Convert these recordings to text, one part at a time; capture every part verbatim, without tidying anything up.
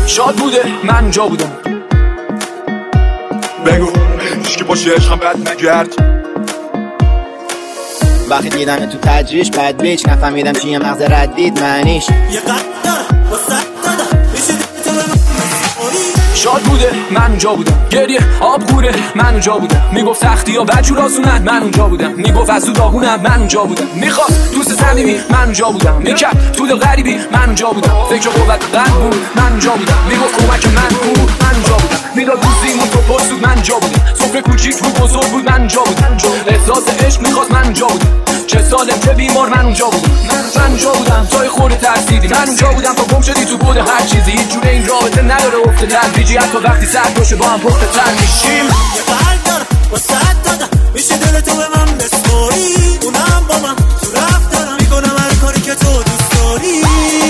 شاد بوده من اونجا بودم. بگو هیچکی باشه عشقم بد نگرد. وقتی دیدم تو تجریش بد بیچ نفهمیدم چیه مغز ردید معنیش. یه قدر واسه دادا میشه تو به شاد بوده من اونجا بودم. گریه آب خوره من اونجا بودم. میگفت سختی ها بجور آسونن من اونجا بودم. میگفت از تو داغونم من اونجا بودم. میخواست دوست صمیمی من اونجا بودم. میکرد تو دل غریبی من اونجا بودم. فکر قوت قلب بود من اونجا بودم. میگفت کمک من بود من اونجا بودم. میداد دوستیمون تو پرسود من اونجا بودم. سفره کوچیک رو بزرگ بود من اونجا بودم. احساس عشق میخواست من اونجا بودم. چه سالم چه بیمار من اونجا بودم. من اونجا بودم جای خورده ترسیدی. من اونجا بودم تا گم شدی تو بود هر چیزی. هیچ جوره این رابطه نداره افت تلویجی. حتی وقتی سر باشه با هم پخت تر میشیم. یه قلب دارم واسه دادا میشه دل تو به من بسپاری. اونم با من تو رفتارم میکنم هر کاری که تو دوست داری.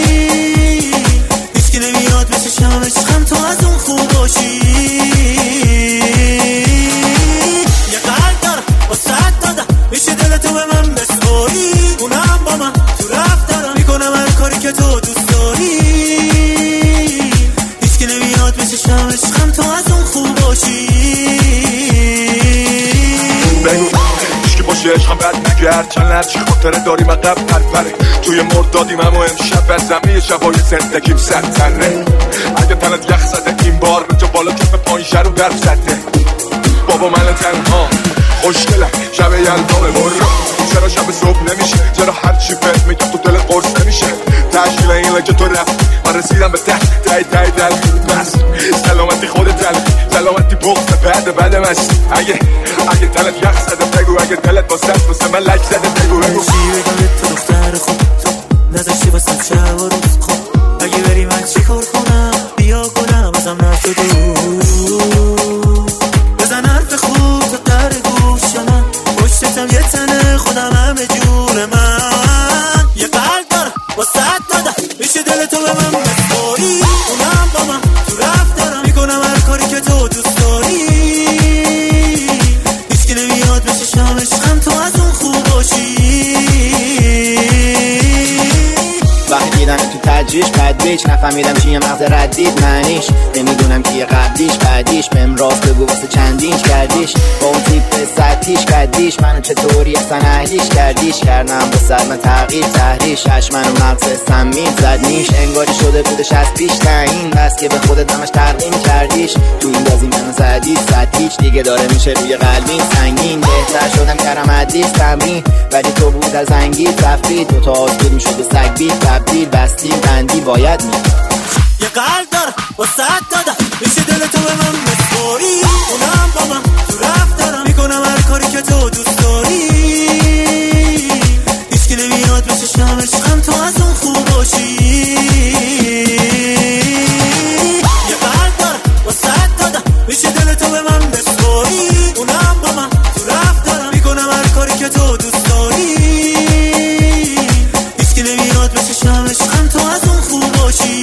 هیچکی نمیاد مثل شم عشقم تو از اون خوب باشی. یه قلب دارم واسه دادا میشه دل تو به من بسپاری. اونم با من تو رفتارم میکنم هر کاری که تو دوست داری. هیچکی نمیاد مثل شم عشقم تو از اون خوب باشی. بگو هیچکی باشه عشقم بد نگرد. چند لرچی خاطره داریم عقب پرپره. توی مردادیم اما امشب از زمین شبای زندگیم سرتره. اگه تنت یخ زده این بار به تو بالا کف پایین رو برف زده. بابا من تنها خوشگلم شب یلدامه برو. چرا شب صبح نمیشه؟ چرا هرچی بهت میگم تو دل قرص نمیشه؟ تشکیل این لگه تو رفت من رسیدم به ته تای تای دل. بس سلامتی خودت دل سلامتی بغض بعد بعد مست. اگه اگه دلت یخ زده بگو. اگه دلت با سست واسه من لک زده بگو بگو. چی بگم تو دختر خوب تو نذاشتی واسم شب و روز خوب. اگه بری من چی کار کنم بیا کنم ازم نشده. بزن حرف خوب تو در گوش من. پشتتم یه تنه خودم همه جور من. یه قلب دارم واسه دادا میشه دل تو به من بسپاری. اونم با من تو رفتارم میکنم هر کاری که تو دوست داری. هیچکی نمیاد مثل شام عشقم تو از اون خوب باشی. وقتی دیدم تو تجریش بد بیچ نفهمیدم چیه مغز ردید معنیش. نمیدونم کیه قبلیش بعدیش. بهم راست بگو واسه چندینش کردیش. با اون تیپ سطحیش کردیش. منو چطوری اصلا اهلیش کردیش. کردم با صد من تغییر تحریش. هش منو مغز سمین زد نیش. انگاری شده بودش از پیش تعیین. بس که به خودت همش ترقیم کردیش. تو این بازی منو زدی سطحیش. دیگه داره میشه روی قلبین سنگین. بهتر شدم کردم عدیس تمرین. ولی تو بود از انگیز رفتی. دوتا آسکود میشد به سگ بیت تبدیل بستی بندی باید می. یه قلب دارم واسه دادا میشه دل تو به من بسپاری. اونم با من تو رفتارم میکنم هر کاری که تو دوست داری. هیچکی نمیاد مثل شم عشقم تو از اون خوب باشی. یه قلب دارم واسه دادا میشه دل تو به من بسپاری. اونم با من تو رفتارم میکنم هر کاری که تو دوست داری. هیچکی نمیاد مثل شم عشقم تو از اون خوب باشی.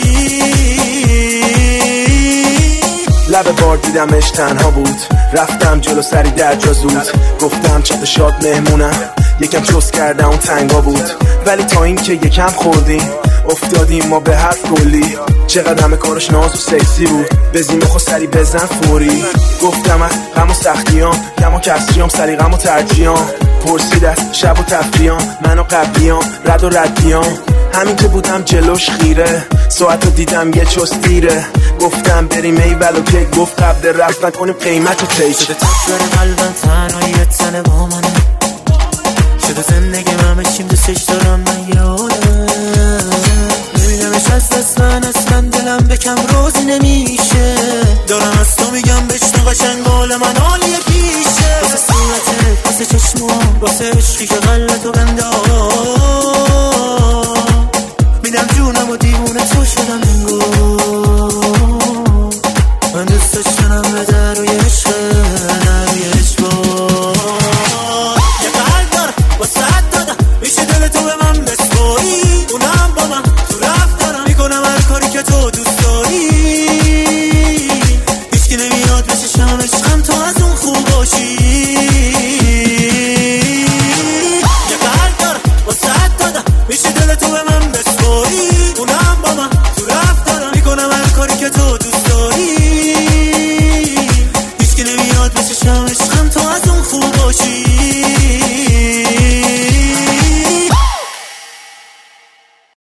لب بار دیدمش تنها بود. رفتم جلو سری در جا زود. گفتم چقدر شاد مهمونم. یکم چوس کردم اون تنگا بود. ولی تا این که یکم خوردیم افتادیم ما به حرف کلی. چقدر همه کارش ناز و سکسی بود. بزیم خود سری بزن فوری. گفتم از غم و سختیام کم و کسریام سری غم و ترجیام. پرسید از شب و تفریام من و قبلیام رد و ردیام. همین که بودم جلوش خیره. ساعت رو دیدم یه چوس دیره. گفتم بریم ای ولو که گفت قبل رفت نکنیم قیمت رو تیک. شده تکبر قلبم تنهایی یه تنه با منه. شده زندگی من بشیم دوستش دارم من یادم. نمیدمش از دست من اصلا دلم بکم روزی نمیشه. دارم از تو میگم بشنو قشنگ حال من حالیه پیشه. واسه صورتت واسه چشمام واسه عشقی که غلطو بنداز. میدم جونم و دیوونه تو شدم انگار. من دوست داشتنم به در روی عشق در روی عشق. یه قلب دارم واسه دادا میشه دل تو به من بسپاری. اونم با من تو رفتارم میکنم هر کاری که تو دوست داری. هیچکی نمیاد مثل شم عشقم تو از اون خوب باشی. یه قلب دارم واسه دادا میشه دل تو به من بسپاری. اونم با من تو رفتارم میکنم باشم عشقم تو از اون خوب باشی